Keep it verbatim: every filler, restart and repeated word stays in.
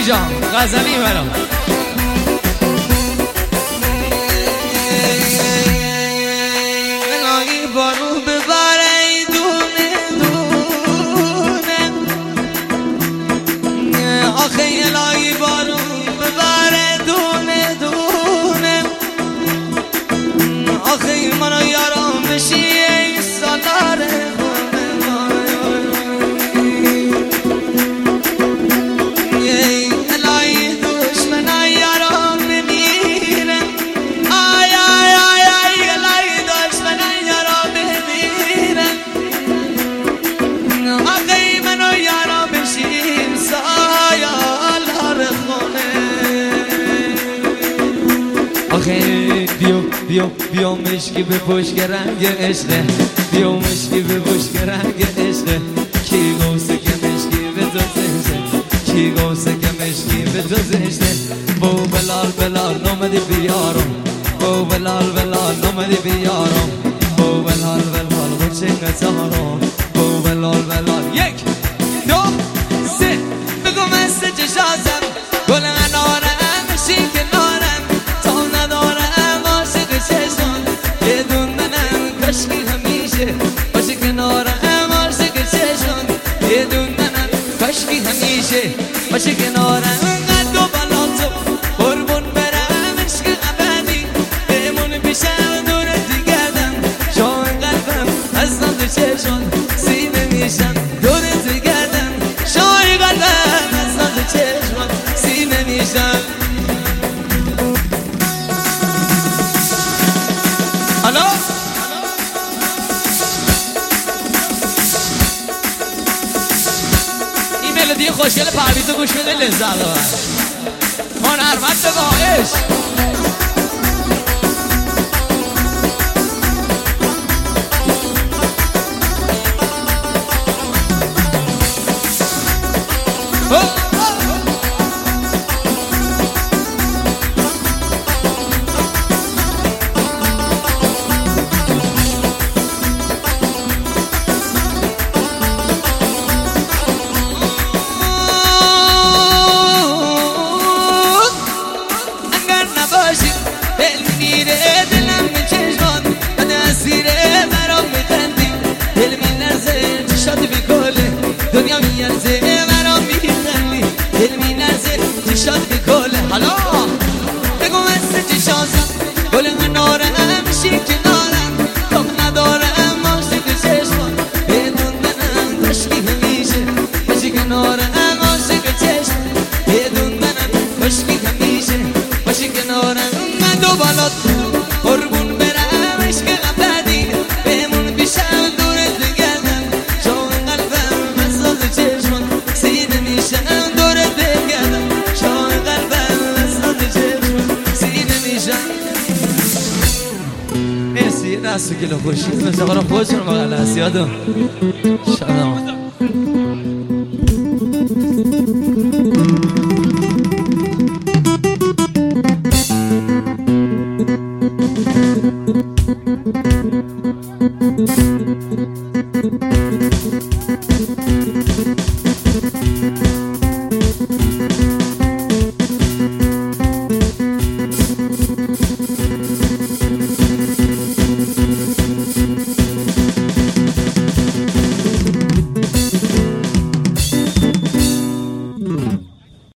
جان غزلی برام نگاهی بارون ببره دونه دونه آخه الهی بارون ببره دونه دونه آخه منو یارم بشی ای سالاره بیو بیو بیو مشکی به پشت رنگ عشقه بیو مشکی به پشت رنگ عشقه کی گوسه که مشکی به تو زشته کی گوسه که مشکی به تو زشته بو بلال بلال نومدی بیارم بو بلال بلال نومدی بیارم بو بلال بلال بچنگ تارم بو بلال بلال یک دو سه بگو من سه چشازم گل انارم مشی کنارم تا ندارم عاشق چشم یه دوندنم کشکی همیشه باشه کنارم عاشق چشم یه دوندنم کشکی همیشه باشه کنارم انقدر دو بلا تو قربون برم عشق ابدی بمون پیشم دورت گردم شام قلبم از نام تو چشم سینه میشم دورت گردم شام قلبم از نام تو چشم سینه میشم حالا این ملودی خوشگل پرویزو گوش بده لذت ببر هنرمند با عشق دنیا میارزه مرا میخندی دل مینرزه چشات بکله حالا بگو من سه چشازم گل انارم میشی کنارم تاب ندارم عاشق چشمم بدون دنم کشکی همیشه باشی کنارم عاشق چشم بدون دنم کشکی همیشه باشی کنارم من دو بالات قربون برم عشق ابدی بمون پیشم دورت گردم شام قلبم از ساز چشمم سینه میشم دورت بگردم شام قلبم از ساز چشمم سینه میشم مرسی دستو کلو خوشید مثل آقا خودتون بغل هست یادم شادم